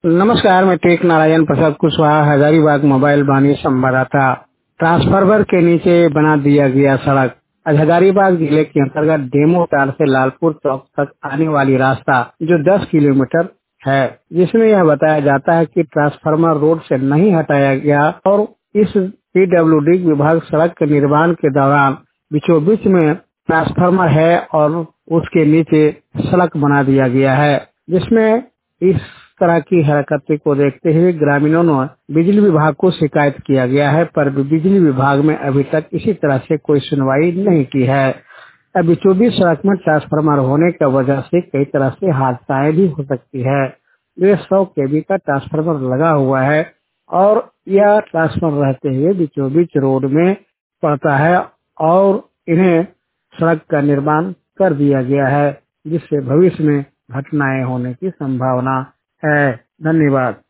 नमस्कार, मैं टेक नारायण प्रसाद कुशवाहा, हजारीबाग मोबाइल वाणी संवाददाता। ट्रांसफार्मर के नीचे बना दिया गया सड़क। आज हजारीबाग जिले के अंतर्गत डेमो तार से लालपुर चौक तक आने वाली रास्ता जो 10 किलोमीटर है, जिसमें यह बताया जाता है कि ट्रांसफार्मर रोड से नहीं हटाया गया और इस पीडब्ल्यूडी विभाग सड़क के निर्माण के दौरान बीचों बीच में ट्रांसफार्मर है और उसके नीचे सड़क बना दिया गया है, जिसमें इस तरह की हरकतें को देखते हुए ग्रामीणों ने बिजली विभाग को शिकायत किया गया है, पर बिजली विभाग में अभी तक इसी तरह से कोई सुनवाई नहीं की है। अभी 24 सड़क में ट्रांसफार्मर होने की वजह से कई तरह से हादसाएं भी हो सकती है। ये 100 केवी का ट्रांसफार्मर लगा हुआ है और यह ट्रांसफार्मर रहते हुए बीचों बीच रोड में पड़ता है और इन्हें सड़क का निर्माण कर दिया गया है, जिससे भविष्य में घटनाएं होने की संभावना है। धन्यवाद।